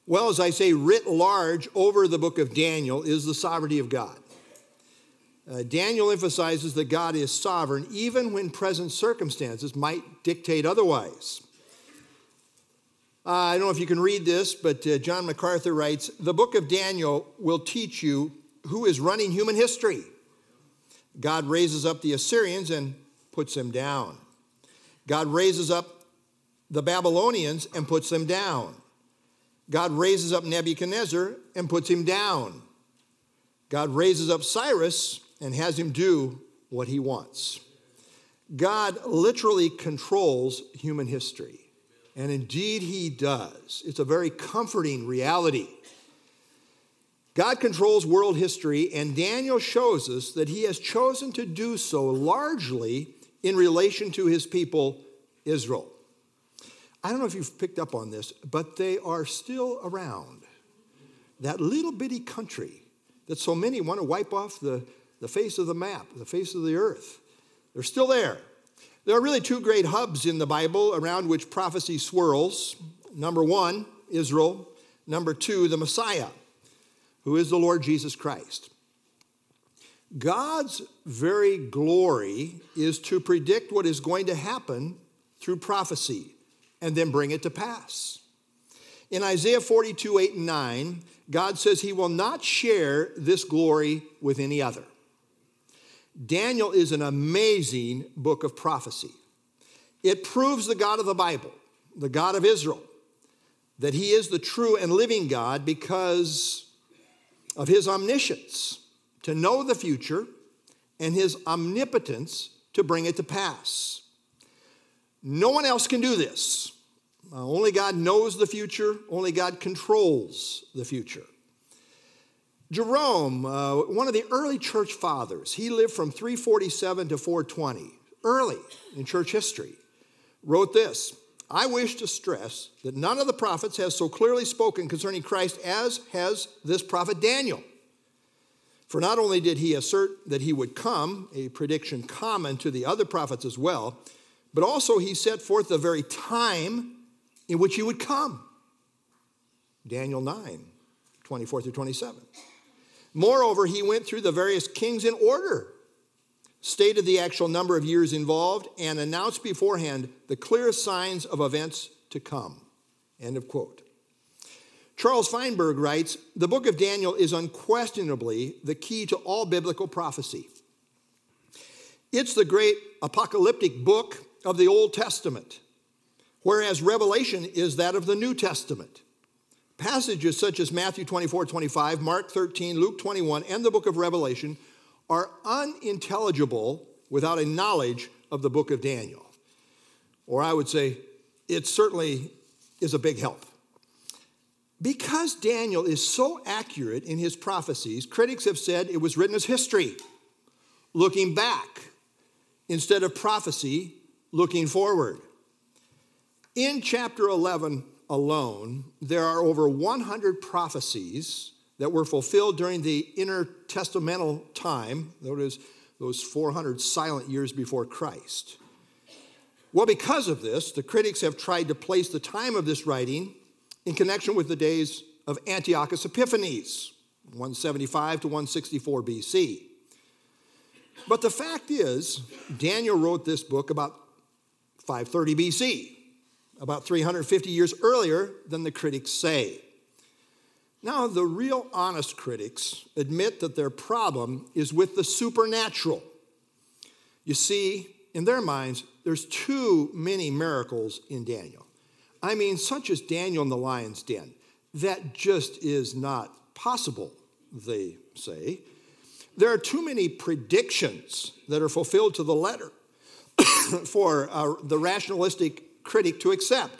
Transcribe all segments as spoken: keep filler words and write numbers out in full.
Well, as I say, writ large over the book of Daniel is the sovereignty of God. Uh, Daniel emphasizes that God is sovereign even when present circumstances might dictate otherwise. Uh, I don't know if you can read this, but uh, John MacArthur writes, the book of Daniel will teach you who is running human history. God raises up the Assyrians and puts them down. God raises up the Babylonians and puts them down. God raises up Nebuchadnezzar and puts him down. God raises up Cyrus and has him do what he wants. God literally controls human history. And indeed he does. It's a very comforting reality. God controls world history, and Daniel shows us that he has chosen to do so largely in relation to his people, Israel. I don't know if you've picked up on this, but they are still around. That little bitty country that so many want to wipe off the, the face of the map, the face of the earth. They're still there. There are really two great hubs in the Bible around which prophecy swirls. Number one, Israel. Number two, the Messiah, who is the Lord Jesus Christ. God's very glory is to predict what is going to happen through prophecy and then bring it to pass. In Isaiah forty-two, eight and nine, God says he will not share this glory with any other. Daniel is an amazing book of prophecy. It proves the God of the Bible, the God of Israel, that he is the true and living God because of his omniscience to know the future and his omnipotence to bring it to pass. No one else can do this. Uh, only God knows the future. Only God controls the future. Jerome, uh, one of the early church fathers, he lived from three forty-seven to four twenty, early in church history, wrote this: I wish to stress that none of the prophets has so clearly spoken concerning Christ as has this prophet Daniel. For not only did he assert that he would come, a prediction common to the other prophets as well, but also he set forth the very time in which he would come. Daniel nine, twenty-four through twenty-seven. Moreover, he went through the various kings in order, stated the actual number of years involved, and announced beforehand the clear signs of events to come. End of quote. Charles Feinberg writes, the book of Daniel is unquestionably the key to all biblical prophecy. It's the great apocalyptic book of the Old Testament, whereas Revelation is that of the New Testament. Passages such as Matthew twenty-four, twenty-five, Mark thirteen, Luke twenty-one, and the book of Revelation are unintelligible without a knowledge of the book of Daniel. Or I would say it certainly is a big help. Because Daniel is so accurate in his prophecies, critics have said it was written as history, looking back, instead of prophecy, looking forward. In chapter eleven alone, there are over one hundred prophecies that were fulfilled during the intertestamental time, that is, those four hundred silent years before Christ. Well, because of this, the critics have tried to place the time of this writing in connection with the days of Antiochus Epiphanes, one seventy-five to one sixty-four B C. But the fact is, Daniel wrote this book about five thirty B C, about three hundred fifty years earlier than the critics say. Now, the real honest critics admit that their problem is with the supernatural. You see, in their minds, there's too many miracles in Daniel. I mean, such as Daniel in the lion's den. That just is not possible, they say. There are too many predictions that are fulfilled to the letter for uh, the rationalistic critic to accept.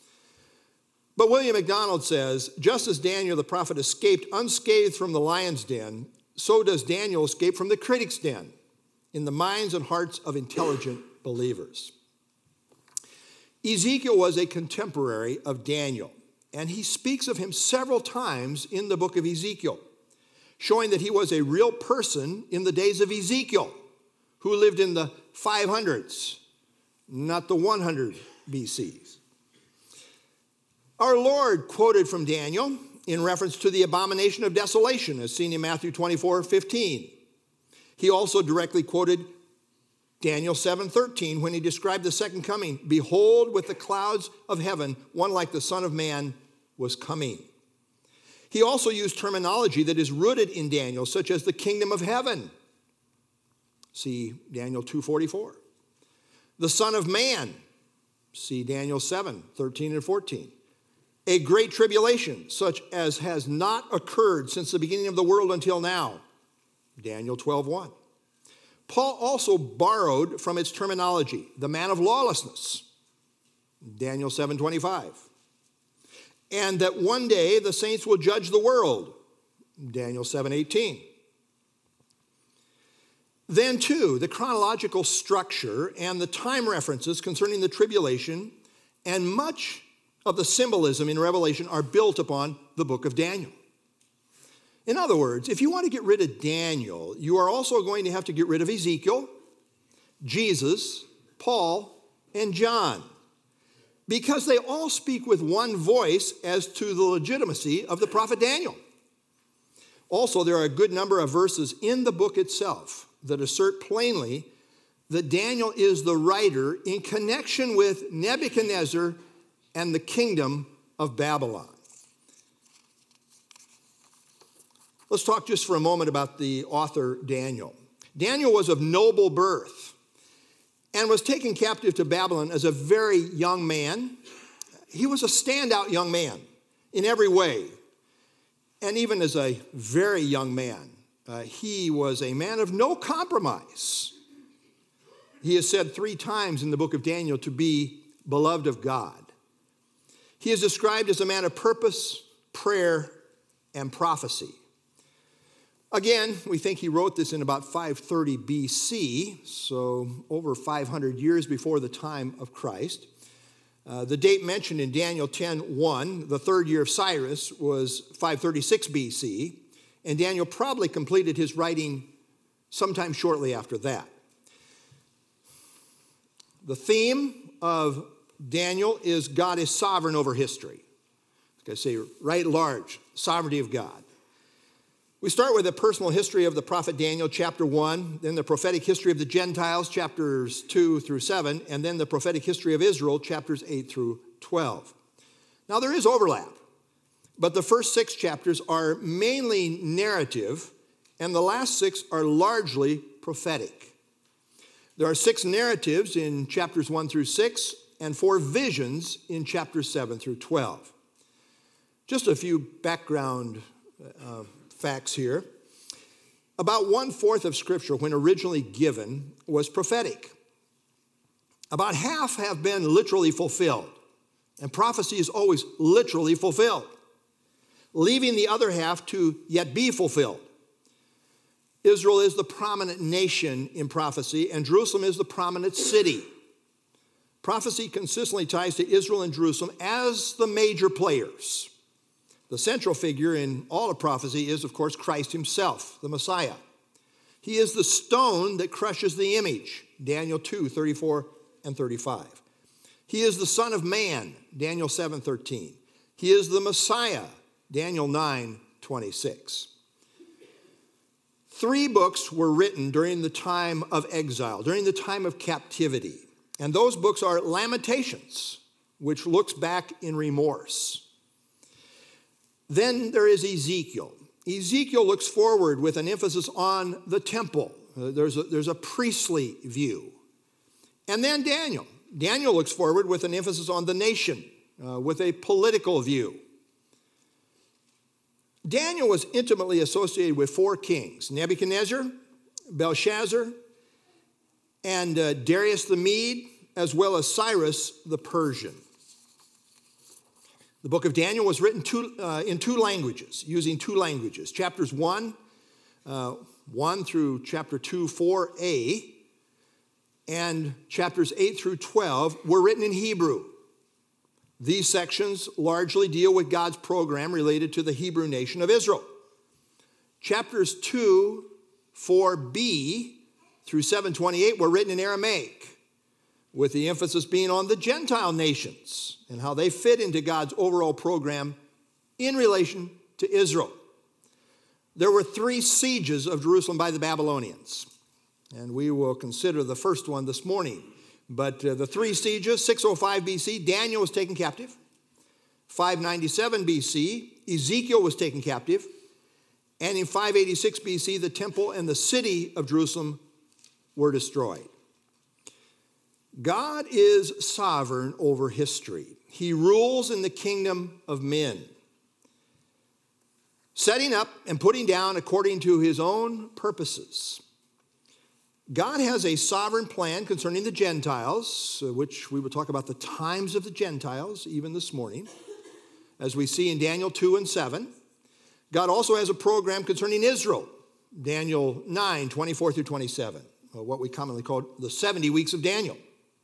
But William MacDonald says, just as Daniel the prophet escaped unscathed from the lion's den, so does Daniel escape from the critic's den in the minds and hearts of intelligent believers. Ezekiel was a contemporary of Daniel, and he speaks of him several times in the book of Ezekiel, showing that he was a real person in the days of Ezekiel, who lived in the five hundreds, not the one hundred B Cs. Our Lord quoted from Daniel in reference to the abomination of desolation, as seen in Matthew twenty-four fifteen. He also directly quoted Daniel seven thirteen when he described the second coming. Behold, with the clouds of heaven, one like the Son of Man was coming. He also used terminology that is rooted in Daniel, such as the kingdom of heaven. See Daniel two forty-four. The Son of Man. See Daniel seven thirteen and fourteen. A great tribulation, such as has not occurred since the beginning of the world until now. Daniel twelve one. Paul also borrowed from its terminology, the man of lawlessness. Daniel seven twenty-five. And that one day the saints will judge the world. Daniel seven eighteen. Then, too, the chronological structure and the time references concerning the tribulation and much of the symbolism in Revelation are built upon the book of Daniel. In other words, if you want to get rid of Daniel, you are also going to have to get rid of Ezekiel, Jesus, Paul, and John, because they all speak with one voice as to the legitimacy of the prophet Daniel. Also, there are a good number of verses in the book itself that assert plainly that Daniel is the writer in connection with Nebuchadnezzar and the kingdom of Babylon. Let's talk just for a moment about the author Daniel. Daniel was of noble birth and was taken captive to Babylon as a very young man. He was a standout young man in every way. And even as a very young man, uh, he was a man of no compromise. He is said three times in the book of Daniel to be beloved of God. He is described as a man of purpose, prayer, and prophecy. Again, we think he wrote this in about five thirty B C, so over five hundred years before the time of Christ. Uh, the date mentioned in Daniel ten one, the third year of Cyrus, was five thirty-six B C, and Daniel probably completed his writing sometime shortly after that. The theme of Daniel is God is sovereign over history. Like I say, right large, sovereignty of God. We start with a personal history of the prophet Daniel, chapter one, then the prophetic history of the Gentiles, chapters two through seven, and then the prophetic history of Israel, chapters eight through twelve. Now, there is overlap, but the first six chapters are mainly narrative, and the last six are largely prophetic. There are six narratives in chapters one through six, and four visions in chapters seven through twelve. Just a few background uh, facts here. About one-fourth of Scripture, when originally given, was prophetic. About half have been literally fulfilled, and prophecy is always literally fulfilled, leaving the other half to yet be fulfilled. Israel is the prominent nation in prophecy, and Jerusalem is the prominent city. Prophecy consistently ties to Israel and Jerusalem as the major players. The central figure in all of prophecy is, of course, Christ himself, the Messiah. He is the stone that crushes the image, Daniel two thirty-four and thirty-five. He is the Son of Man, Daniel seven thirteen. He is the Messiah, Daniel nine twenty-six. Three books were written during the time of exile, during the time of captivity. And those books are Lamentations, which looks back in remorse. Then there is Ezekiel. Ezekiel looks forward with an emphasis on the temple. Uh, there's, a, there's a priestly view. And then Daniel. Daniel looks forward with an emphasis on the nation, uh, with a political view. Daniel was intimately associated with four kings, Nebuchadnezzar, Belshazzar, and uh, Darius the Mede, as well as Cyrus the Persian. The book of Daniel was written two, uh, in two languages, using two languages. Chapters one, uh, one through chapter two, four A, and chapters eight through twelve were written in Hebrew. These sections largely deal with God's program related to the Hebrew nation of Israel. Chapters two, four B through seven twenty-eight were written in Aramaic. with the emphasis being on the Gentile nations and how they fit into God's overall program in relation to Israel. There were three sieges of Jerusalem by the Babylonians, and we will consider the first one this morning. But uh, the three sieges, six oh five B C, Daniel was taken captive. five ninety-seven B C, Ezekiel was taken captive. And in five eighty-six B C, the temple and the city of Jerusalem were destroyed. God is sovereign over history. He rules in the kingdom of men, setting up and putting down according to his own purposes. God has a sovereign plan concerning the Gentiles, which we will talk about the times of the Gentiles even this morning, as we see in Daniel two and seven. God also has a program concerning Israel, Daniel nine, twenty-four through twenty-seven, what we commonly call the seventy weeks of Daniel.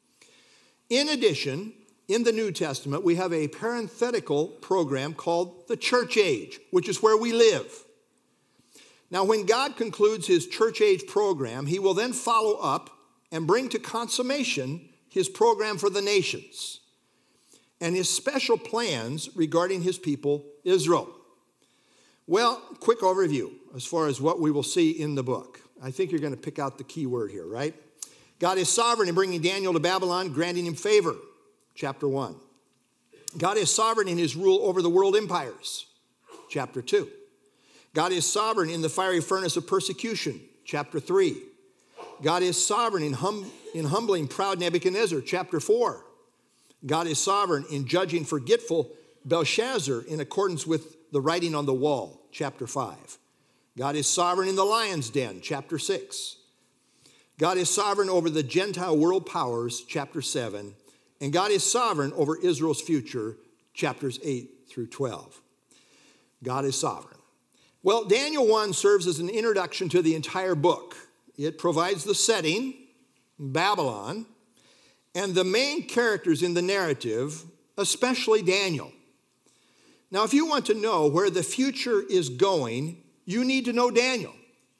In addition, in the New Testament, we have a parenthetical program called the church age, which is where we live. Now, when God concludes his church age program, he will then follow up and bring to consummation his program for the nations and his special plans regarding his people, Israel. Well, quick overview as far as what we will see in the book. I think you're going to pick out the key word here, right? God is sovereign in bringing Daniel to Babylon, granting him favor, chapter one. God is sovereign in his rule over the world empires, chapter two. God is sovereign in the fiery furnace of persecution, chapter three. God is sovereign in, hum, in humbling proud Nebuchadnezzar, chapter four. God is sovereign in judging forgetful Belshazzar in accordance with the writing on the wall, chapter five. God is sovereign in the lion's den, chapter six. God is sovereign over the Gentile world powers, chapter seven. And God is sovereign over Israel's future, chapters eight through twelve. God is sovereign. Well, Daniel one serves as an introduction to the entire book. It provides the setting, Babylon, and the main characters in the narrative, especially Daniel. Now, if you want to know where the future is going, you need to know Daniel.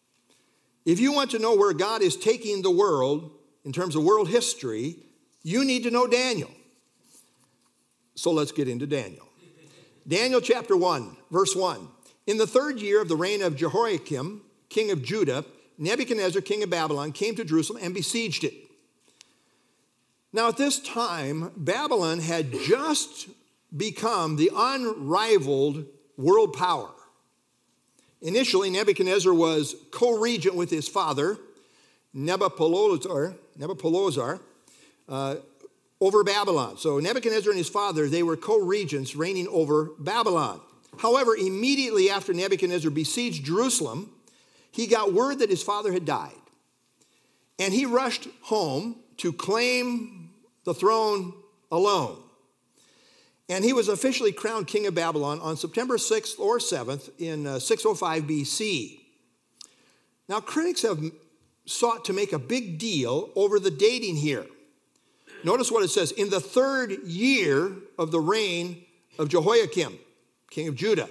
If you want to know where God is taking the world in terms of world history, you need to know Daniel. So let's get into Daniel. Daniel chapter one, verse one. In the third year of the reign of Jehoiakim, king of Judah, Nebuchadnezzar, king of Babylon, came to Jerusalem and besieged it. Now at this time, Babylon had just become the unrivaled world power. Initially, Nebuchadnezzar was co-regent with his father, Nebuchadnezzar, Nebuchadnezzar uh, over Babylon. So Nebuchadnezzar and his father, they were co-regents reigning over Babylon. However, immediately after Nebuchadnezzar besieged Jerusalem, he got word that his father had died. And he rushed home to claim the throne alone. And he was officially crowned king of Babylon on September sixth or seventh in uh, six oh five B C. Now, critics have sought to make a big deal over the dating here. Notice what it says, in the third year of the reign of Jehoiakim, king of Judah.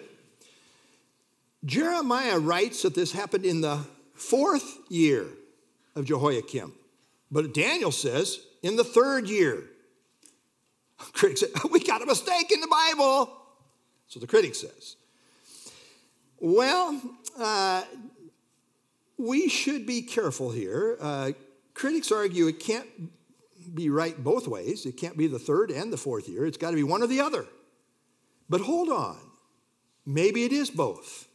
Jeremiah writes that this happened in the fourth year of Jehoiakim. But Daniel says in the third year. Critics say, we got a mistake in the Bible. So the critic says. Well, uh, we should be careful here. Uh, critics argue it can't be right both ways. It can't be the third and the fourth year. It's got to be one or the other. But hold on. Maybe it is both.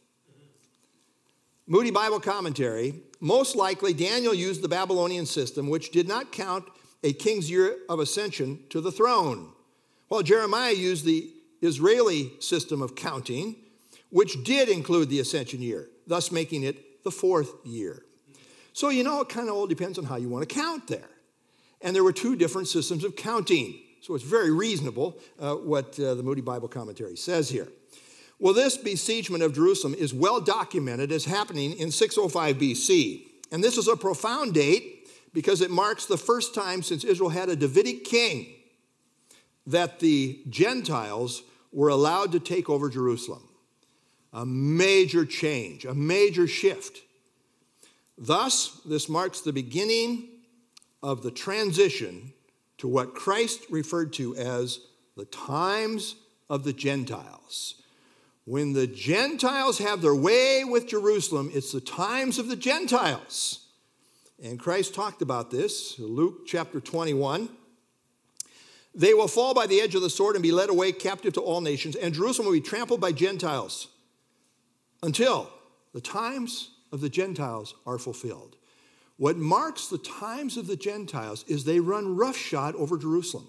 Moody Bible Commentary, most likely Daniel used the Babylonian system, which did not count a king's year of ascension to the throne, while Jeremiah used the Israeli system of counting, which did include the ascension year, thus making it the fourth year. So, you know, it kind of all depends on how you want to count there. And there were two different systems of counting. So it's very reasonable uh, what uh, the Moody Bible Commentary says here. Well, this besiegement of Jerusalem is well documented as happening in six oh five B C. And this is a profound date because it marks the first time since Israel had a Davidic king that the Gentiles were allowed to take over Jerusalem. A major change, a major shift. Thus, this marks the beginning of the transition to what Christ referred to as the times of the Gentiles. When the Gentiles have their way with Jerusalem, it's the times of the Gentiles. And Christ talked about this, Luke chapter twenty-one. They will fall by the edge of the sword and be led away captive to all nations, and Jerusalem will be trampled by Gentiles until the times of the Gentiles are fulfilled. What marks the times of the Gentiles is they run roughshod over Jerusalem.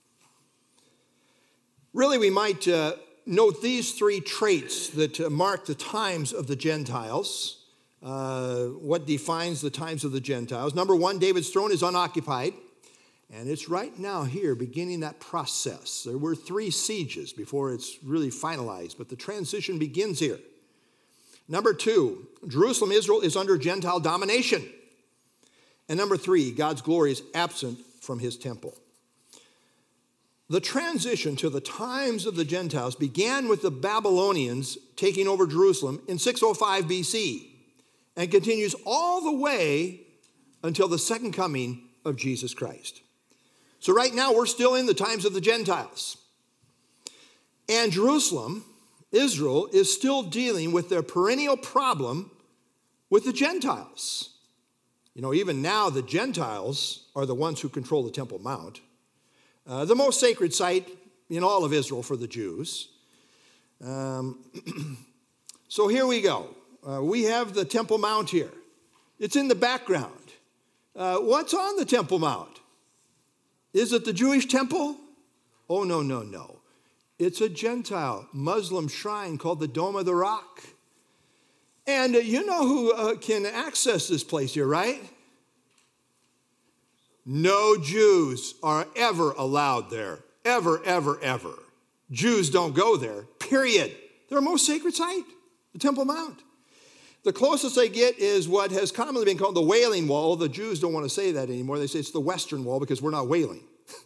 Really, we might uh, note these three traits that uh, mark the times of the Gentiles. Uh, what defines the times of the Gentiles? Number one, David's throne is unoccupied. And it's right now here beginning that process. There were three sieges before it's really finalized, but the transition begins here. Number two, Jerusalem, Israel is under Gentile domination. And number three, God's glory is absent from his temple. The transition to the times of the Gentiles began with the Babylonians taking over Jerusalem in six oh five B C and continues all the way until the second coming of Jesus Christ. So right now we're still in the times of the Gentiles. And Jerusalem, Israel, is still dealing with their perennial problem with the Gentiles. You know, even now the Gentiles are the ones who control the Temple Mount, uh, the most sacred site in all of Israel for the Jews. Um, so here we go. Uh, we have the Temple Mount here. It's in the background. Uh, what's on the Temple Mount? Is it the Jewish temple? Oh, no, no, no. It's a Gentile Muslim shrine called the Dome of the Rock. And uh, you know who uh, can access this place here, right? No Jews are ever allowed there. Ever, ever, ever. Jews don't go there, period. They're a most sacred site, the Temple Mount. The closest they get is what has commonly been called the Wailing Wall. The Jews don't want to say that anymore. They say it's the Western Wall because we're not wailing.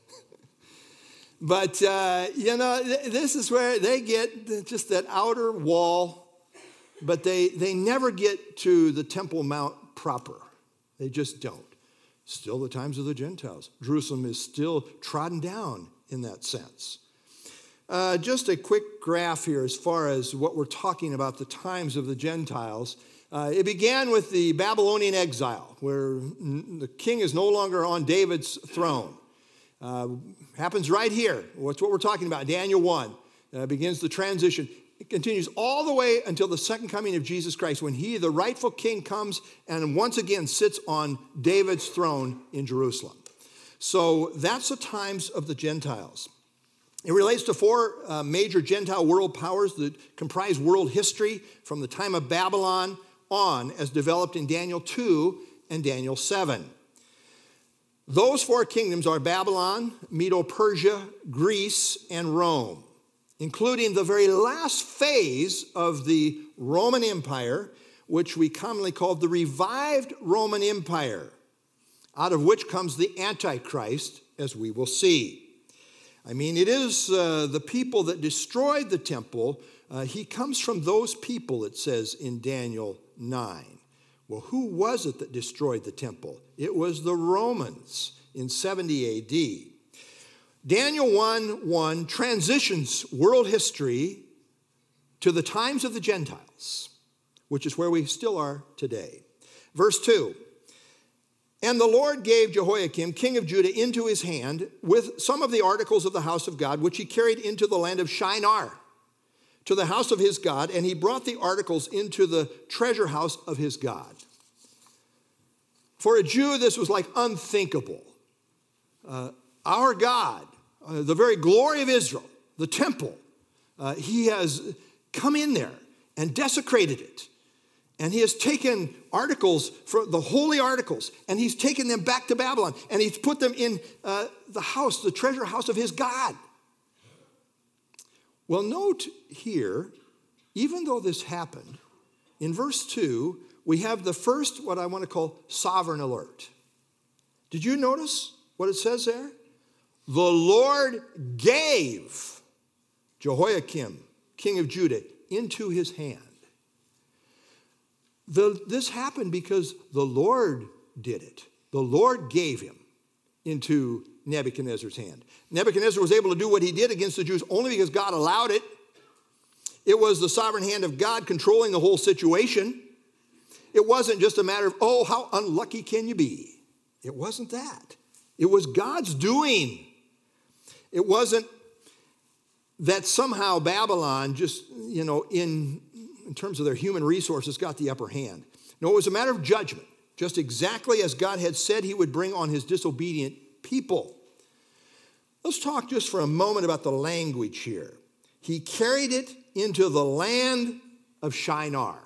But, uh, you know, th- this is where they get just that outer wall, but they, they never get to the Temple Mount proper. They just don't. Still the times of the Gentiles. Jerusalem is still trodden down in that sense. Uh, just a quick graph here as far as what we're talking about, the times of the Gentiles. Uh, it began with the Babylonian exile, where the king is no longer on David's throne. Uh, happens right here. What's what we're talking about? Daniel one uh, begins the transition. It continues all the way until the second coming of Jesus Christ, when he, the rightful king, comes and once again sits on David's throne in Jerusalem. So that's the times of the Gentiles. It relates to four uh, major Gentile world powers that comprise world history from the time of Babylon on, as developed in Daniel two and Daniel seven. Those four kingdoms are Babylon, Medo-Persia, Greece, and Rome, including the very last phase of the Roman Empire, which we commonly call the revived Roman Empire, out of which comes the Antichrist, as we will see. I mean, it is uh, the people that destroyed the temple. Uh, he comes from those people, it says in Daniel nine. Well, who was it that destroyed the temple? It was the Romans in seventy A D. Daniel one one transitions world history to the times of the Gentiles, which is where we still are today. Verse two. And the Lord gave Jehoiakim, king of Judah, into his hand with some of the articles of the house of God, which he carried into the land of Shinar, to the house of his God, and he brought the articles into the treasure house of his God. For a Jew, this was like unthinkable. Uh, our God, uh, the very glory of Israel, the temple, uh, he has come in there and desecrated it. And he has taken articles, from the holy articles, and he's taken them back to Babylon, and he's put them in uh, the house, the treasure house of his God. Well, note here, even though this happened, in verse two, we have the first, what I want to call, sovereign alert. Did you notice what it says there? The Lord gave Jehoiakim, king of Judah, into his hand. The, this happened because the Lord did it. The Lord gave him into Nebuchadnezzar's hand. Nebuchadnezzar was able to do what he did against the Jews only because God allowed it. It was the sovereign hand of God controlling the whole situation. It wasn't just a matter of, oh, how unlucky can you be? It wasn't that. It was God's doing. It wasn't that somehow Babylon just, you know, in, in terms of their human resources got the upper hand. No, it was a matter of judgment, just exactly as God had said he would bring on his disobedient people. Let's talk just for a moment about the language here. He carried it into the land of Shinar.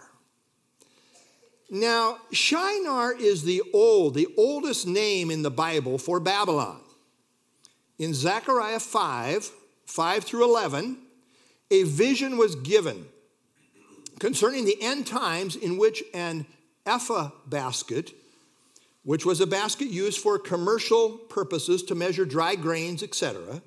Now, Shinar is the old, the oldest name in the Bible for Babylon. In Zechariah five, five through eleven, a vision was given concerning the end times in which an ephah basket, which was a basket used for commercial purposes to measure dry grains, et cetera,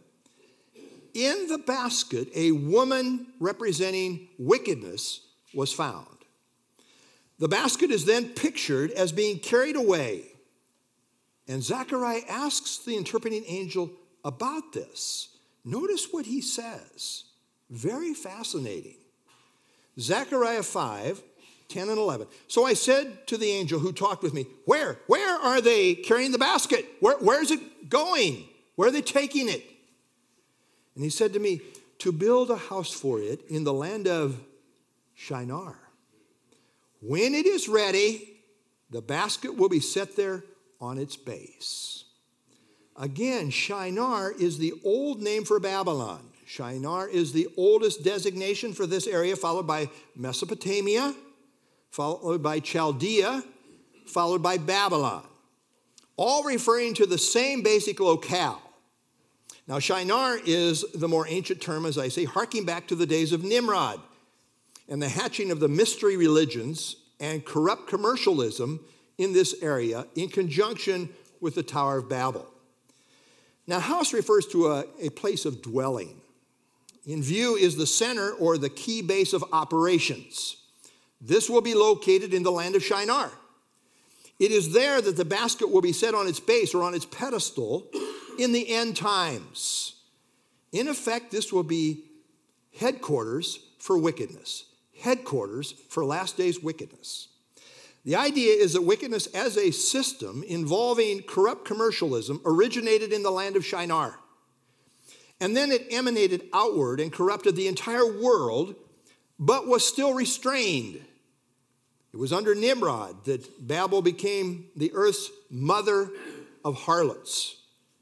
in the basket, a woman representing wickedness was found. The basket is then pictured as being carried away. And Zechariah asks the interpreting angel about this. Notice what he says. Very fascinating. Zechariah five, ten and eleven. So I said to the angel who talked with me, where? Where are they carrying the basket? Where, where is it going? Where are they taking it? And he said to me, to build a house for it in the land of Shinar. When it is ready, the basket will be set there on its base. Again, Shinar is the old name for Babylon. Shinar is the oldest designation for this area, followed by Mesopotamia, followed by Chaldea, followed by Babylon, all referring to the same basic locale. Now, Shinar is the more ancient term, as I say, harking back to the days of Nimrod and the hatching of the mystery religions and corrupt commercialism in this area in conjunction with the Tower of Babel. Now, house refers to a, a place of dwelling. In view is the center or the key base of operations. This will be located in the land of Shinar. It is there that the basket will be set on its base or on its pedestal in the end times. In effect, this will be headquarters for wickedness, headquarters for last days wickedness. The idea is that wickedness as a system involving corrupt commercialism originated in the land of Shinar. And then it emanated outward and corrupted the entire world, but was still restrained. It was under Nimrod that Babel became the earth's mother of harlots.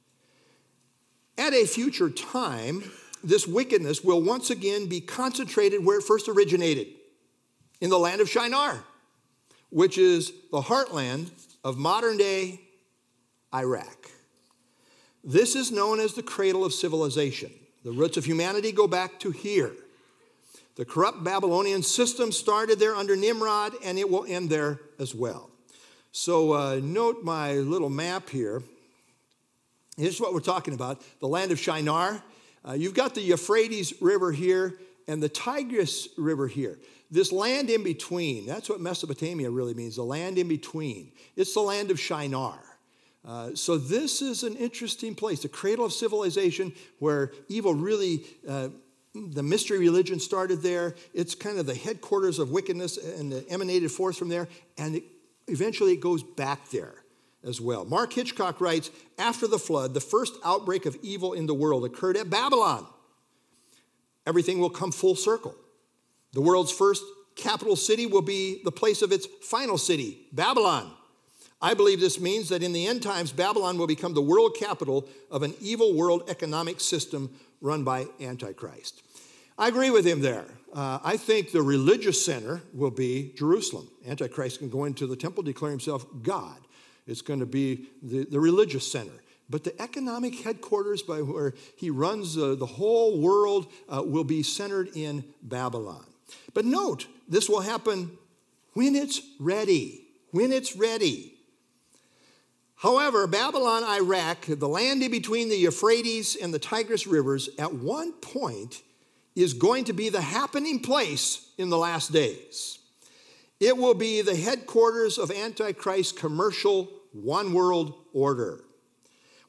At a future time, this wickedness will once again be concentrated where it first originated, in the land of Shinar, which is the heartland of modern-day Iraq. This is known as the cradle of civilization. The roots of humanity go back to here. The corrupt Babylonian system started there under Nimrod, and it will end there as well. So uh, note my little map here. Here's what we're talking about, the land of Shinar. Uh, you've got the Euphrates River here and the Tigris River here. This land in between, that's what Mesopotamia really means, the land in between. It's the land of Shinar. Uh, so this is an interesting place, the cradle of civilization where evil really, uh, the mystery religion started there. It's kind of the headquarters of wickedness and it emanated forth from there, and it, eventually it goes back there as well. Mark Hitchcock writes, after the flood, the first outbreak of evil in the world occurred at Babylon. Everything will come full circle. The world's first capital city will be the place of its final city, Babylon. I believe this means that in the end times, Babylon will become the world capital of an evil world economic system run by Antichrist. I agree with him there. Uh, I think the religious center will be Jerusalem. Antichrist can go into the temple, declare himself God. It's going to be the, the religious center. But the economic headquarters by where he runs uh, the whole world uh, will be centered in Babylon. But note, this will happen when it's ready. When it's ready. However, Babylon, Iraq, the land in between the Euphrates and the Tigris rivers, at one point is going to be the happening place in the last days. It will be the headquarters of Antichrist's commercial one world order.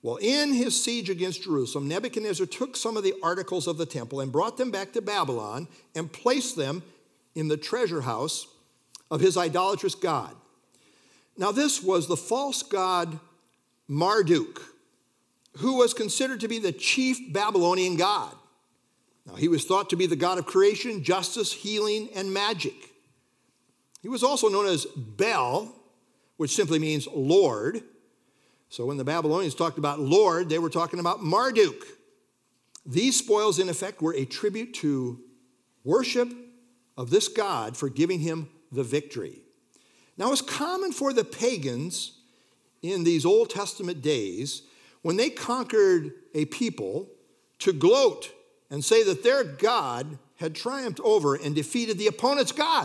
Well, in his siege against Jerusalem, Nebuchadnezzar took some of the articles of the temple and brought them back to Babylon and placed them in the treasure house of his idolatrous god. Now, this was the false god Marduk, who was considered to be the chief Babylonian god. Now, he was thought to be the god of creation, justice, healing, and magic. He was also known as Bel, which simply means Lord. So when the Babylonians talked about Lord, they were talking about Marduk. These spoils, in effect, were a tribute to worship of this god for giving him the victory. Now, it was common for the pagans in these Old Testament days, when they conquered a people, to gloat and say that their God had triumphed over and defeated the opponent's God.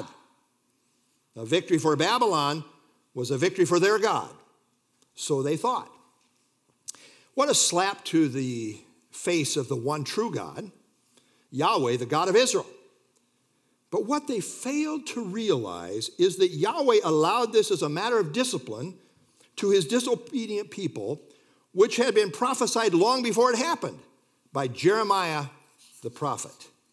A victory for Babylon was a victory for their God. So they thought. What a slap to the face of the one true God, Yahweh, the God of Israel. But what they failed to realize is that Yahweh allowed this as a matter of discipline to his disobedient people, which had been prophesied long before it happened by Jeremiah the prophet.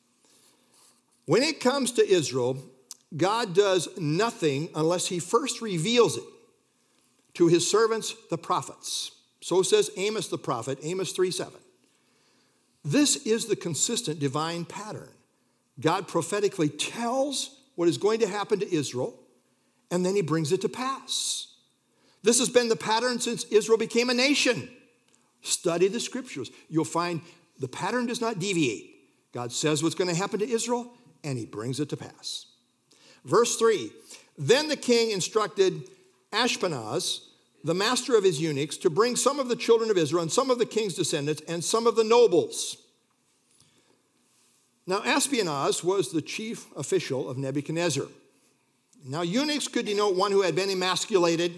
When it comes to Israel, God does nothing unless he first reveals it to his servants, the prophets. So says Amos the prophet, Amos three seven. This is the consistent divine pattern. God prophetically tells what is going to happen to Israel, and then he brings it to pass. This has been the pattern since Israel became a nation. Study the scriptures. You'll find the pattern does not deviate. God says what's going to happen to Israel, and he brings it to pass. Verse three, then the king instructed Ashpenaz, the master of his eunuchs, to bring some of the children of Israel and some of the king's descendants and some of the nobles. Now, Ashpenaz was the chief official of Nebuchadnezzar. Now, eunuchs could denote one who had been emasculated,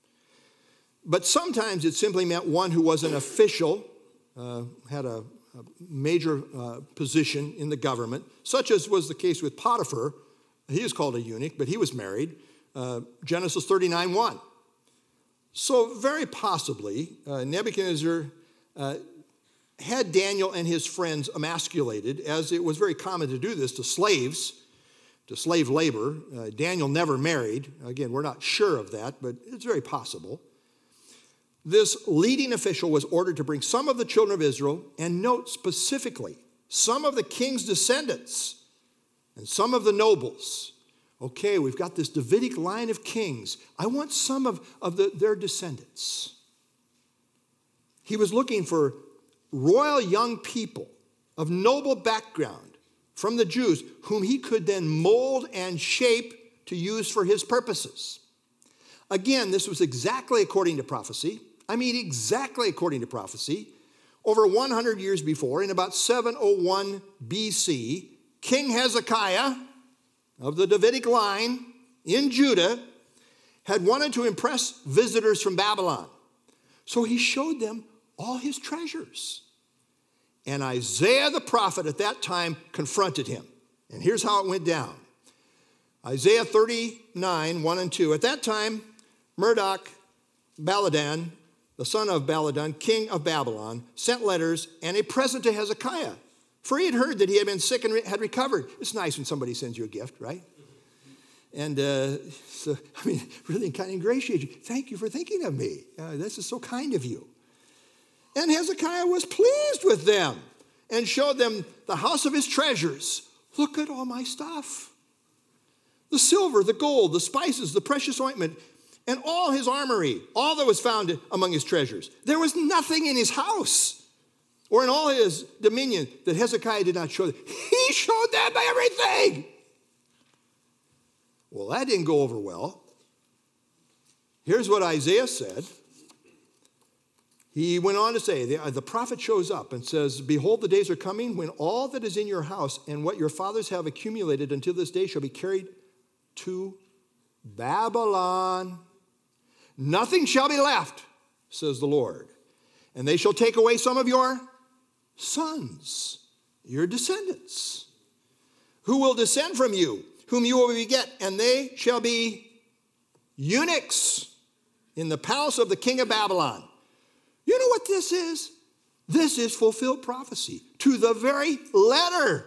but sometimes it simply meant one who was an official, uh, had a, a major uh, position in the government, such as was the case with Potiphar. He is called a eunuch, but he was married. Uh, Genesis thirty-nine one. So very possibly, uh, Nebuchadnezzar uh, had Daniel and his friends emasculated, as it was very common to do this to slaves, to slave labor. Uh, Daniel never married. Again, we're not sure of that, but it's very possible. This leading official was ordered to bring some of the children of Israel, and note specifically, some of the king's descendants and some of the nobles. Okay, we've got this Davidic line of kings. I want some of, of the, their descendants. He was looking for royal young people of noble background from the Jews, whom he could then mold and shape to use for his purposes. Again, this was exactly according to prophecy. I mean, exactly according to prophecy. Over one hundred years before, in about seven oh one B C, King Hezekiah of the Davidic line in Judah had wanted to impress visitors from Babylon. So he showed them all his treasures. And Isaiah the prophet at that time confronted him. And here's how it went down. Isaiah thirty-nine, one and two. At that time, Marduk Baladan, the son of Baladan, king of Babylon, sent letters and a present to Hezekiah. For he had heard that he had been sick and had recovered. It's nice when somebody sends you a gift, right? And uh, so, I mean, really kind of ingratiate you. Thank you for thinking of me. Uh, this is so kind of you. And Hezekiah was pleased with them and showed them the house of his treasures. Look at all my stuff. The silver, the gold, the spices, the precious ointment, and all his armory, all that was found among his treasures. There was nothing in his house or in all his dominion that Hezekiah did not show them. He showed them everything. Well, that didn't go over well. Here's what Isaiah said. He went on to say, the, the prophet shows up and says, behold, the days are coming when all that is in your house and what your fathers have accumulated until this day shall be carried to Babylon. Nothing shall be left, says the Lord. And they shall take away some of your sons, your descendants, who will descend from you, whom you will beget, and they shall be eunuchs in the palace of the king of Babylon. You know what this is? This is fulfilled prophecy to the very letter.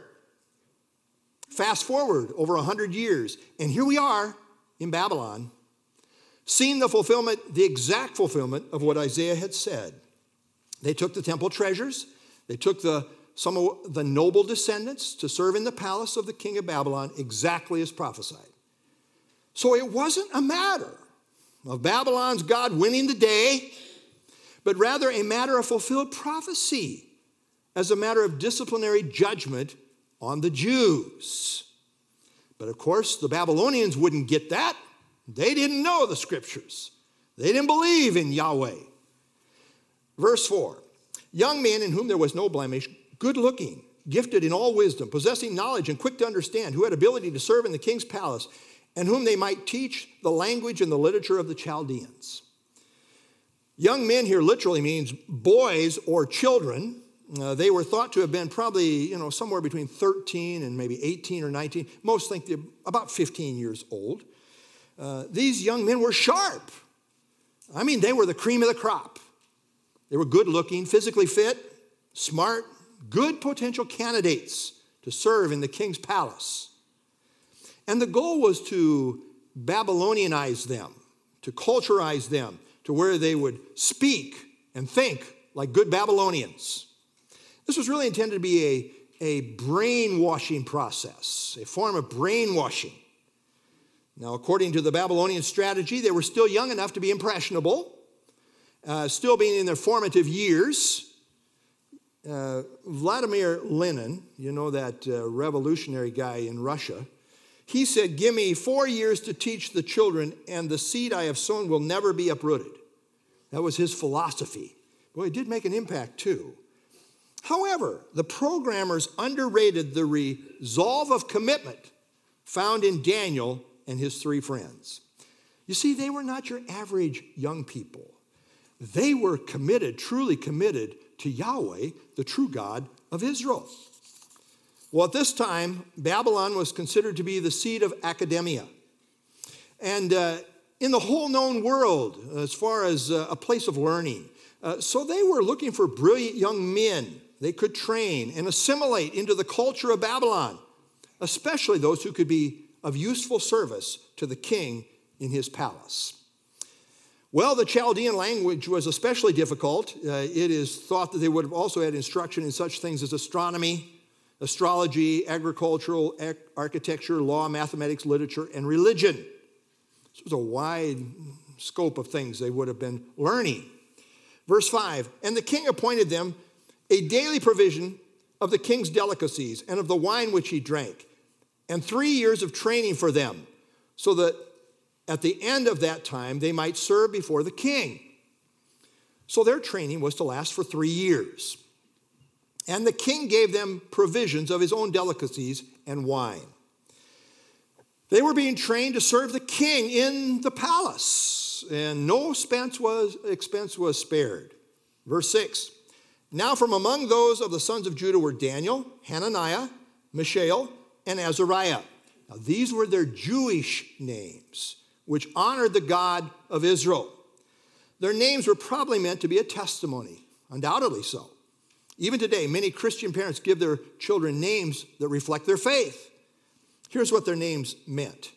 Fast forward over a hundred years, and here we are in Babylon, seeing the fulfillment, the exact fulfillment of what Isaiah had said. They took the temple treasures. They took the, some of the noble descendants to serve in the palace of the king of Babylon, exactly as prophesied. So it wasn't a matter of Babylon's God winning the day, but rather a matter of fulfilled prophecy as a matter of disciplinary judgment on the Jews. But of course, the Babylonians wouldn't get that. They didn't know the scriptures. They didn't believe in Yahweh. Verse four, young men in whom there was no blemish, good-looking, gifted in all wisdom, possessing knowledge and quick to understand, who had ability to serve in the king's palace, and whom they might teach the language and the literature of the Chaldeans. Young men here literally means boys or children. Uh, they were thought to have been probably, you know, somewhere between thirteen and maybe eighteen or nineteen. Most think they're about fifteen years old. Uh, these young men were sharp. I mean, they were the cream of the crop. They were good-looking, physically fit, smart, good potential candidates to serve in the king's palace. And the goal was to Babylonianize them, to culturize them, to where they would speak and think like good Babylonians. This was really intended to be a, a brainwashing process, a form of brainwashing. Now, according to the Babylonian strategy, they were still young enough to be impressionable, uh, still being in their formative years. Uh, Vladimir Lenin, you know that uh, revolutionary guy in Russia, he said, give me four years to teach the children, and the seed I have sown will never be uprooted. That was his philosophy. Boy, it did make an impact too. However, the programmers underrated the resolve of commitment found in Daniel and his three friends. You see, they were not your average young people. They were committed, truly committed to Yahweh, the true God of Israel. Well, at this time, Babylon was considered to be the seat of academia. And uh, in the whole known world, as far as uh, a place of learning. Uh, so they were looking for brilliant young men they could train and assimilate into the culture of Babylon, especially those who could be of useful service to the king in his palace. Well, the Chaldean language was especially difficult. Uh, it is thought that they would have also had instruction in such things as astronomy, astrology, agricultural, architecture, law, mathematics, literature, and religion. This was a wide scope of things they would have been learning. Verse five, and the king appointed them a daily provision of the king's delicacies and of the wine which he drank, and three years of training for them, so that at the end of that time they might serve before the king. So their training was to last for three years. And the king gave them provisions of his own delicacies and wine. They were being trained to serve the king in the palace, and no expense was, expense was spared. Verse six, now from among those of the sons of Judah were Daniel, Hananiah, Mishael, and Azariah. Now these were their Jewish names, which honored the God of Israel. Their names were probably meant to be a testimony, undoubtedly so. Even today, many Christian parents give their children names that reflect their faith. Here's what their names meant.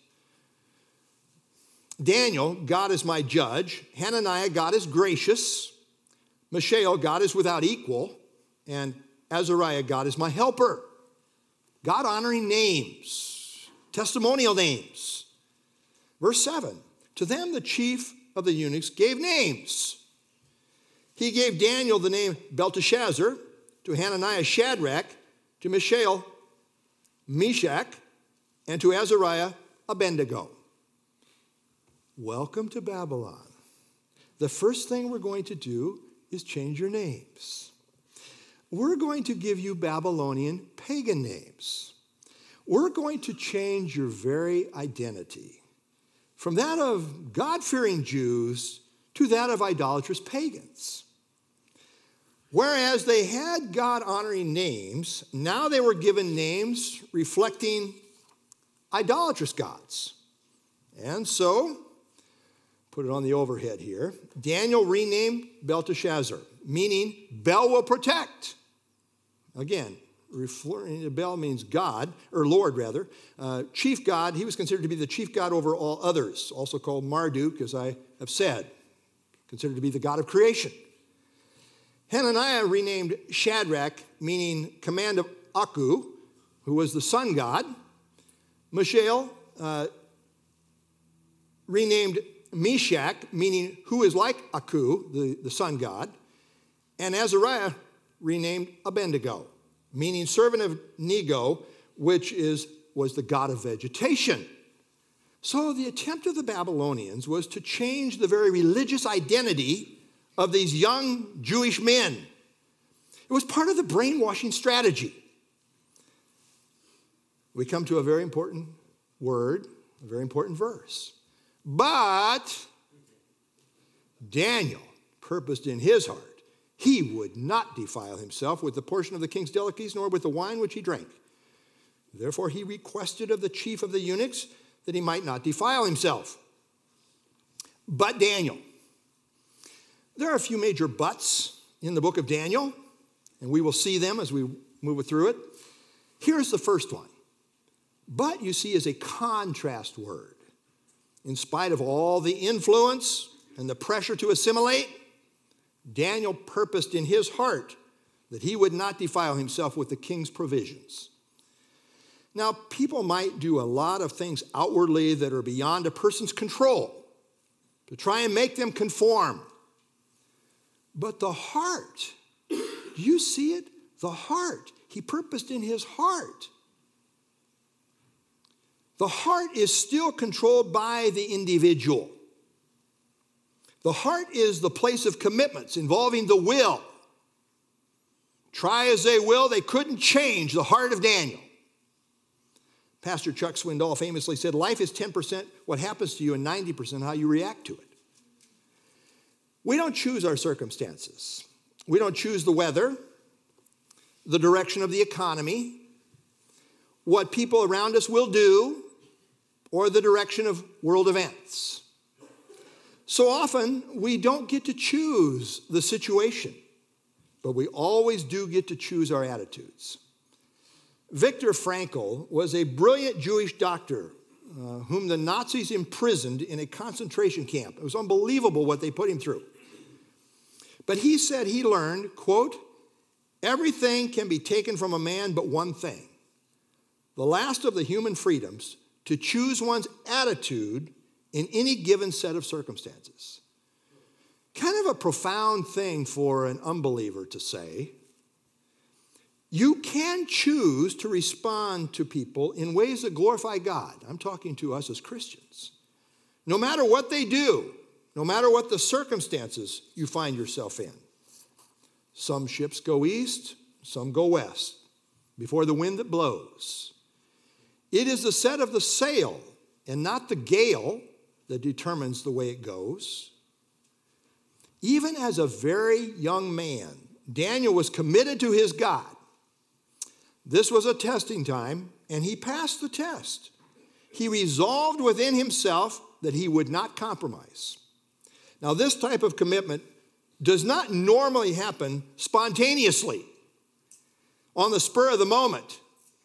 Daniel, God is my judge. Hananiah, God is gracious. Mishael, God is without equal. And Azariah, God is my helper. God-honoring names, testimonial names. Verse seven, to them the chief of the eunuchs gave names. He gave Daniel the name Belteshazzar, to Hananiah Shadrach, to Mishael Meshach, and to Azariah Abednego. Welcome to Babylon. The first thing we're going to do is change your names. We're going to give you Babylonian pagan names. We're going to change your very identity from that of God-fearing Jews to that of idolatrous pagans. Whereas they had God-honoring names, now they were given names reflecting idolatrous gods. And so, Put it on the overhead here. Daniel renamed Belteshazzar, meaning Bel will protect. Again, referring to Bel means God, or Lord rather. Uh, chief God, he was considered to be the chief God over all others, also called Marduk, as I have said, considered to be the God of creation. Hananiah renamed Shadrach, meaning command of Aku, who was the sun god. Mishael uh, renamed Meshach, meaning who is like Aku, the, the sun god. And Azariah renamed Abednego, meaning servant of Nego, which is, was the god of vegetation. So the attempt of the Babylonians was to change the very religious identity of these young Jewish men. It was part of the brainwashing strategy. We come to a very important word, a very important verse. But Daniel purposed in his heart he would not defile himself with the portion of the king's delicacies, nor with the wine which he drank. Therefore he requested of the chief of the eunuchs that he might not defile himself. But Daniel. There are a few major buts in the book of Daniel, and we will see them as we move through it. Here's the first one. But, you see, is a contrast word. In spite of all the influence and the pressure to assimilate, Daniel purposed in his heart that he would not defile himself with the king's provisions. Now, people might do a lot of things outwardly that are beyond a person's control to try and make them conform. But the heart, do you see it? The heart. He purposed in his heart. The heart is still controlled by the individual. The heart is the place of commitments involving the will. Try as they will, they couldn't change the heart of Daniel. Pastor Chuck Swindoll famously said, life is ten percent what happens to you and ninety percent how you react to it. We don't choose our circumstances. We don't choose the weather, the direction of the economy, what people around us will do, or the direction of world events. So often, we don't get to choose the situation, but we always do get to choose our attitudes. Viktor Frankl was a brilliant Jewish doctor uh, whom the Nazis imprisoned in a concentration camp. It was unbelievable what they put him through. But he said he learned, quote, everything can be taken from a man but one thing, the last of the human freedoms, to choose one's attitude in any given set of circumstances. Kind of a profound thing for an unbeliever to say. You can choose to respond to people in ways that glorify God. I'm talking to us as Christians. No matter what they do, no matter what the circumstances you find yourself in. Some ships go east, some go west, before the wind that blows. It is the set of the sail and not the gale that determines the way it goes. Even as a very young man, Daniel was committed to his God. This was a testing time, and he passed the test. He resolved within himself that he would not compromise. Now, this type of commitment does not normally happen spontaneously, on the spur of the moment.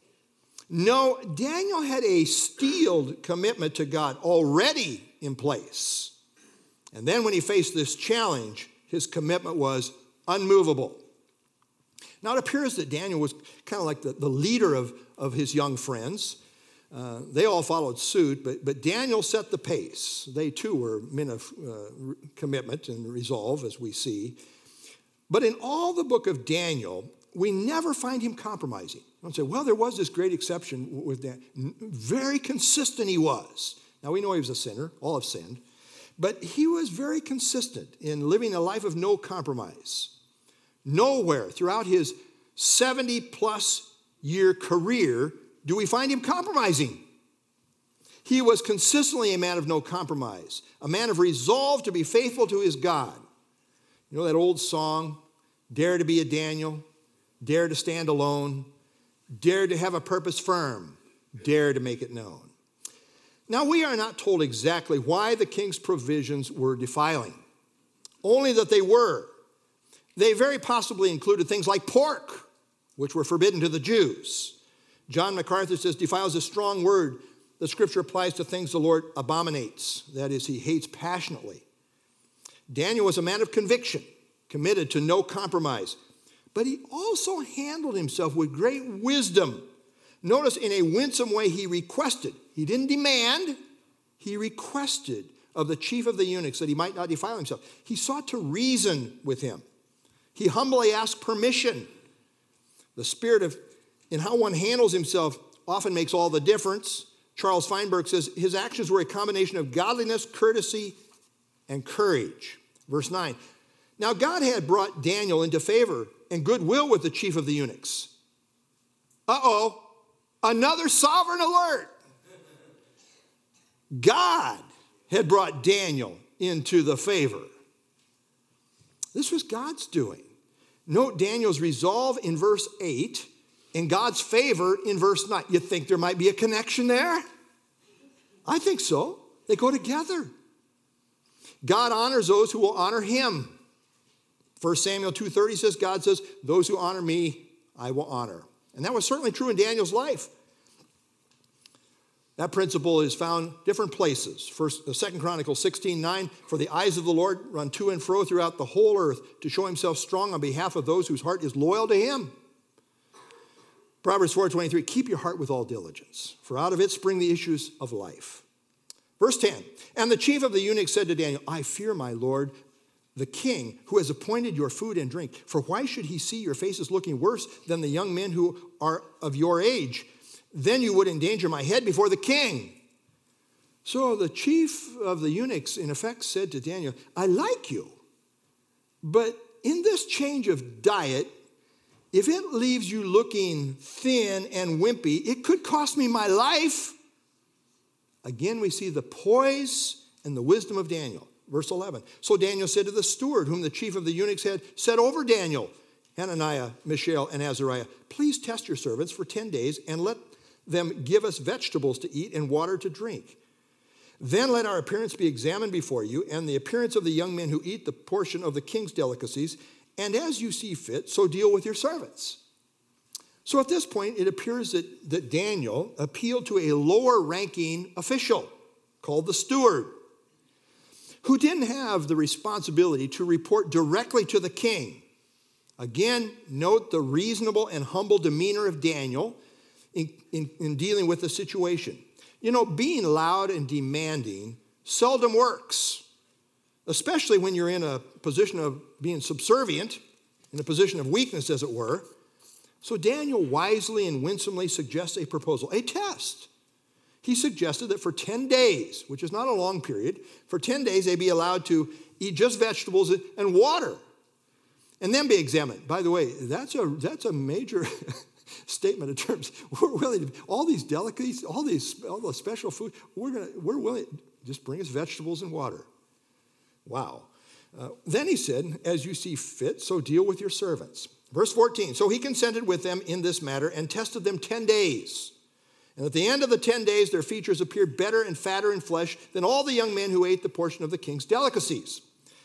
No, Daniel had a steeled commitment to God already in place. And then when he faced this challenge, his commitment was unmovable. Now, it appears that Daniel was kind of like the, the leader of, of his young friends. Uh, they all followed suit, but, but Daniel set the pace. They too were men of uh, commitment and resolve, as we see. But in all the book of Daniel, we never find him compromising. Don't say, well, there was this great exception with Daniel. Very consistent he was. Now, we know he was a sinner. All have sinned. But he was very consistent in living a life of no compromise. Nowhere throughout his seventy-plus year career do we find him compromising. He was consistently a man of no compromise, a man of resolve to be faithful to his God. You know that old song, dare to be a Daniel, dare to stand alone, dare to have a purpose firm, dare to make it known. Now, we are not told exactly why the king's provisions were defiling, only that they were. They very possibly included things like pork, which were forbidden to the Jews. John MacArthur says, defile is a strong word. The scripture applies to things the Lord abominates. That is, he hates passionately. Daniel was a man of conviction, committed to no compromise. But he also handled himself with great wisdom. Notice in a winsome way he requested. He didn't demand. He requested of the chief of the eunuchs that he might not defile himself. He sought to reason with him. He humbly asked permission. The spirit of in how one handles himself often makes all the difference. Charles Feinberg says his actions were a combination of godliness, courtesy, and courage. Verse nine. Now God had brought Daniel into favor and goodwill with the chief of the eunuchs. Uh-oh, another sovereign alert. God had brought Daniel into the favor. This was God's doing. Note Daniel's resolve in verse eight and God's favor in verse nine. You think there might be a connection there? I think so. They go together. God honors those who will honor him. First Samuel two thirty says, God says, those who honor me, I will honor. And that was certainly true in Daniel's life. That principle is found different places. First, Second Chronicles sixteen nine, for the eyes of the Lord run to and fro throughout the whole earth to show himself strong on behalf of those whose heart is loyal to him. Proverbs four twenty-three, keep your heart with all diligence, for out of it spring the issues of life. Verse ten, and the chief of the eunuchs said to Daniel, I fear my Lord, the king, who has appointed your food and drink. For why should he see your faces looking worse than the young men who are of your age? Then you would endanger my head before the king. So the chief of the eunuchs, in effect, said to Daniel, I like you, but in this change of diet, if it leaves you looking thin and wimpy, it could cost me my life. Again, we see the poise and the wisdom of Daniel. Verse eleven, so Daniel said to the steward, whom the chief of the eunuchs had set over Daniel, Hananiah, Mishael, and Azariah, please test your servants for ten days and let them give us vegetables to eat and water to drink. Then let our appearance be examined before you and the appearance of the young men who eat the portion of the king's delicacies, and as you see fit, so deal with your servants. So at this point, it appears that, that Daniel appealed to a lower-ranking official called the steward, who didn't have the responsibility to report directly to the king. Again, note the reasonable and humble demeanor of Daniel in, in, in dealing with the situation. You know, being loud and demanding seldom works, especially when you're in a position of being subservient, in a position of weakness, as it were. So Daniel wisely and winsomely suggests a proposal, a test. He suggested that for ten days, which is not a long period, for ten days they be allowed to eat just vegetables and water and then be examined. By the way, that's a, that's a major statement in terms, we're willing to, all these delicacies, all these all the special food, we're gonna, we're willing, just bring us vegetables and water. Wow. Uh, then he said, as you see fit, so deal with your servants. Verse fourteen, so he consented with them in this matter and tested them ten days. And at the end of the ten days, their features appeared better and fatter in flesh than all the young men who ate the portion of the king's delicacies.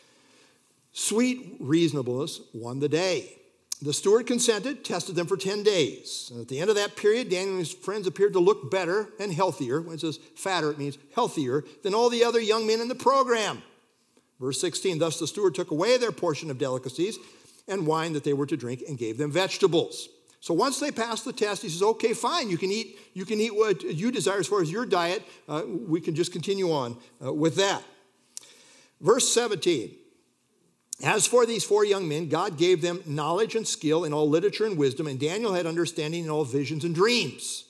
Sweet reasonableness won the day. The steward consented, tested them for ten days. And at the end of that period, Daniel and his friends appeared to look better and healthier. When it says fatter, it means healthier than all the other young men in the program. Verse sixteen, thus the steward took away their portion of delicacies and wine that they were to drink and gave them vegetables. So once they passed the test, he says, okay, fine, you can eat, you can eat what you desire as far as your diet. Uh, we can just continue on uh, with that. Verse seventeen, as for these four young men, God gave them knowledge and skill in all literature and wisdom, and Daniel had understanding in all visions and dreams.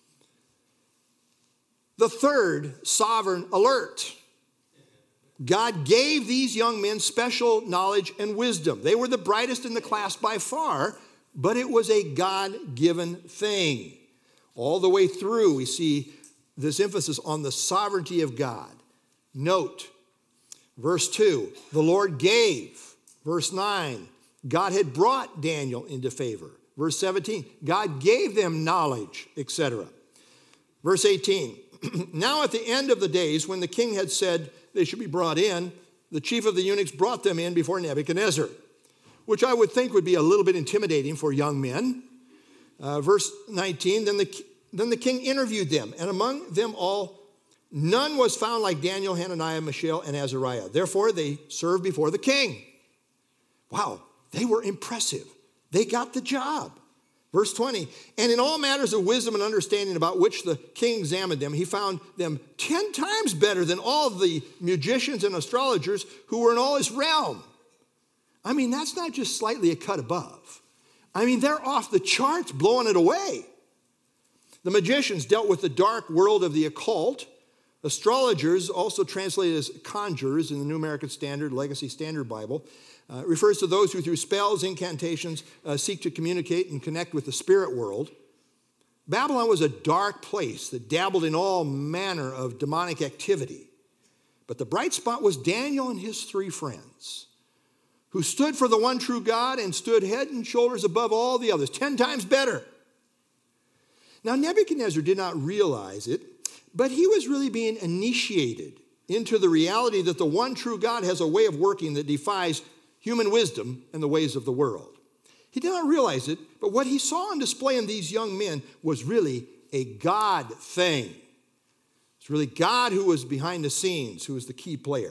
The third sovereign alert. God gave these young men special knowledge and wisdom. They were the brightest in the class by far, but it was a God-given thing. All the way through, we see this emphasis on the sovereignty of God. Note, verse two, the Lord gave. Verse nine, God had brought Daniel into favor. Verse seventeen, God gave them knowledge, et cetera. Verse eighteen, Now at the end of the days, when the king had said they should be brought in, the chief of the eunuchs brought them in before Nebuchadnezzar, which I would think would be a little bit intimidating for young men. Uh, verse nineteen, then the, then the king interviewed them, and among them all, none was found like Daniel, Hananiah, Mishael, and Azariah. Therefore, they served before the king. Wow, they were impressive. They got the job. Verse twenty, and in all matters of wisdom and understanding about which the king examined them, he found them ten times better than all the magicians and astrologers who were in all his realm. I mean, that's not just slightly a cut above. I mean, they're off the charts, blowing it away. The magicians dealt with the dark world of the occult. Astrologers, also translated as conjurers in the New American Standard, Legacy Standard Bible, uh, refers to those who through spells, incantations, uh, seek to communicate and connect with the spirit world. Babylon was a dark place that dabbled in all manner of demonic activity. But the bright spot was Daniel and his three friends, who stood for the one true God and stood head and shoulders above all the others, ten times better. Now, Nebuchadnezzar did not realize it, but he was really being initiated into the reality that the one true God has a way of working that defies human wisdom and the ways of the world. He did not realize it, but what he saw on display in these young men was really a God thing. It's really God who was behind the scenes, who was the key player.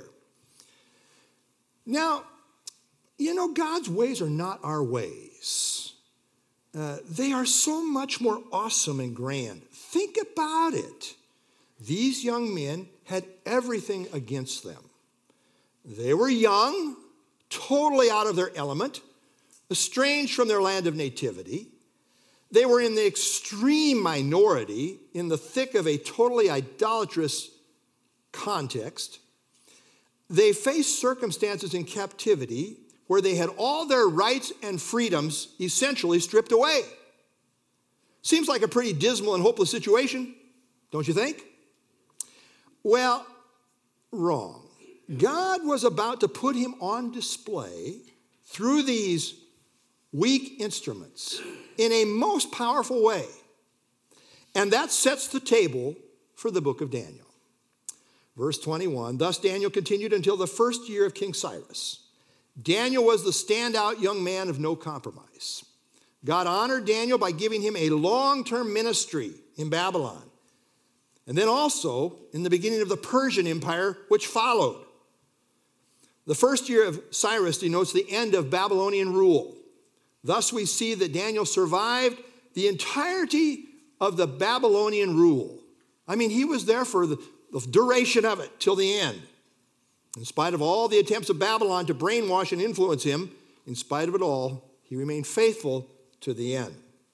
Now, you know, God's ways are not our ways. Uh, they are so much more awesome and grand. Think about it. These young men had everything against them. They were young, totally out of their element, estranged from their land of nativity. They were in the extreme minority, in the thick of a totally idolatrous context. They faced circumstances in captivity where they had all their rights and freedoms essentially stripped away. Seems like a pretty dismal and hopeless situation, don't you think? Well, wrong. God was about to put him on display through these weak instruments in a most powerful way. And that sets the table for the book of Daniel. Verse twenty-one, thus Daniel continued until the first year of King Cyrus. Daniel was the standout young man of no compromise. God honored Daniel by giving him a long-term ministry in Babylon. And then also in the beginning of the Persian Empire, which followed. The first year of Cyrus denotes the end of Babylonian rule. Thus we see that Daniel survived the entirety of the Babylonian rule. I mean, he was there for the, the duration of it till the end. In spite of all the attempts of Babylon to brainwash and influence him, in spite of it all, he remained faithful to the end.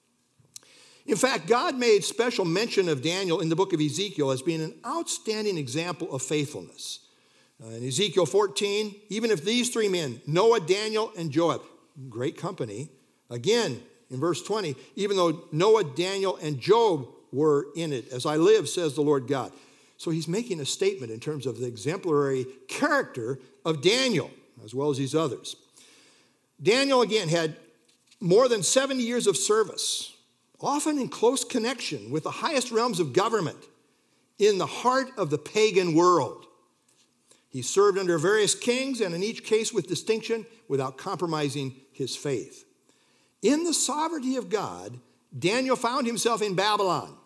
In fact, God made special mention of Daniel in the book of Ezekiel as being an outstanding example of faithfulness. Uh, in Ezekiel fourteen, even if these three men, Noah, Daniel, and Joab, great company. Again, in verse twenty, even though Noah, Daniel, and Job were in it, as I live, says the Lord God. So he's making a statement in terms of the exemplary character of Daniel, as well as these others. Daniel, again, had more than seventy years of service, often in close connection with the highest realms of government in the heart of the pagan world. He served under various kings, and in each case with distinction, without compromising his faith. In the sovereignty of God, Daniel found himself in Babylon.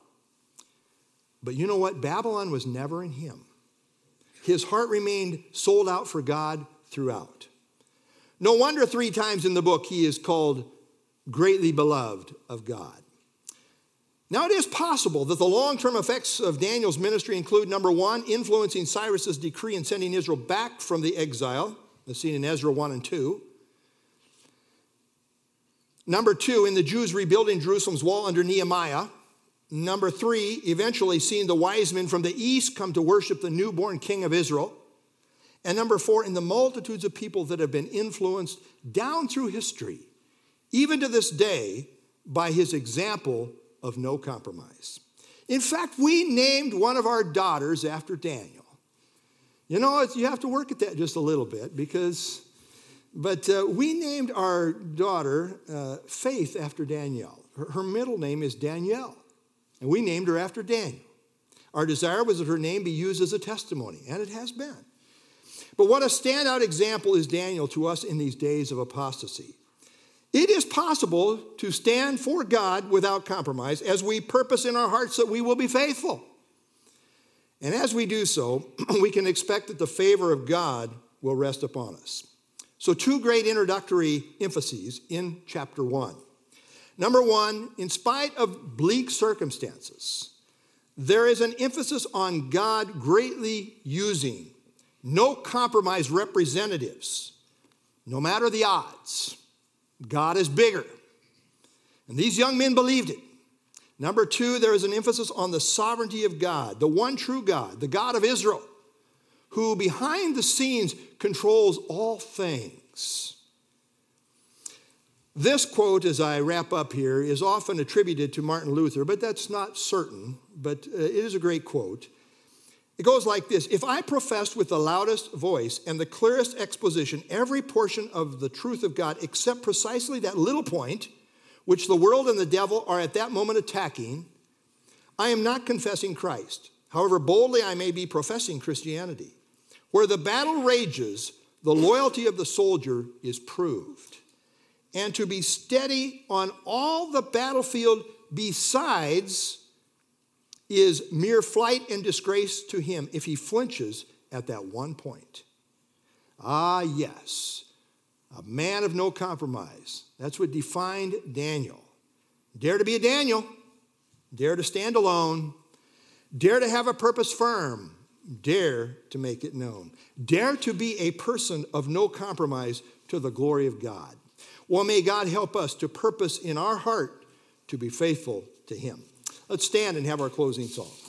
But you know what? Babylon was never in him. His heart remained sold out for God throughout. No wonder three times in the book he is called greatly beloved of God. Now, it is possible that the long-term effects of Daniel's ministry include, number one, influencing Cyrus's decree in sending Israel back from the exile, as seen in Ezra one and two. Number two, in the Jews rebuilding Jerusalem's wall under Nehemiah. Number three, eventually seeing the wise men from the east come to worship the newborn king of Israel. And number four, in the multitudes of people that have been influenced down through history, even to this day, by his example of no compromise. In fact, we named one of our daughters after Daniel. You know, you have to work at that just a little bit because, but uh, we named our daughter uh, Faith after Danielle. Her, her middle name is Danielle, and we named her after Daniel. Our desire was that her name be used as a testimony, and it has been. But what a standout example is Daniel to us in these days of apostasy. It is possible to stand for God without compromise as we purpose in our hearts that we will be faithful. And as we do so, we can expect that the favor of God will rest upon us. So two great introductory emphases in chapter one. Number one, in spite of bleak circumstances, there is an emphasis on God greatly using no compromise representatives, no matter the odds. God is bigger. And these young men believed it. Number two, there is an emphasis on the sovereignty of God, the one true God, the God of Israel, who behind the scenes controls all things. This quote, as I wrap up here, is often attributed to Martin Luther, but that's not certain, but uh, it is a great quote. It goes like this: if I professed with the loudest voice and the clearest exposition every portion of the truth of God except precisely that little point which the world and the devil are at that moment attacking, I am not confessing Christ, however boldly I may be professing Christianity. Where the battle rages, the loyalty of the soldier is proved. And to be steady on all the battlefield besides is mere flight and disgrace to him if he flinches at that one point. Ah, yes, a man of no compromise. That's what defined Daniel. Dare to be a Daniel. Dare to stand alone. Dare to have a purpose firm. Dare to make it known. Dare to be a person of no compromise to the glory of God. Well, may God help us to purpose in our heart to be faithful to him. Let's stand and have our closing song.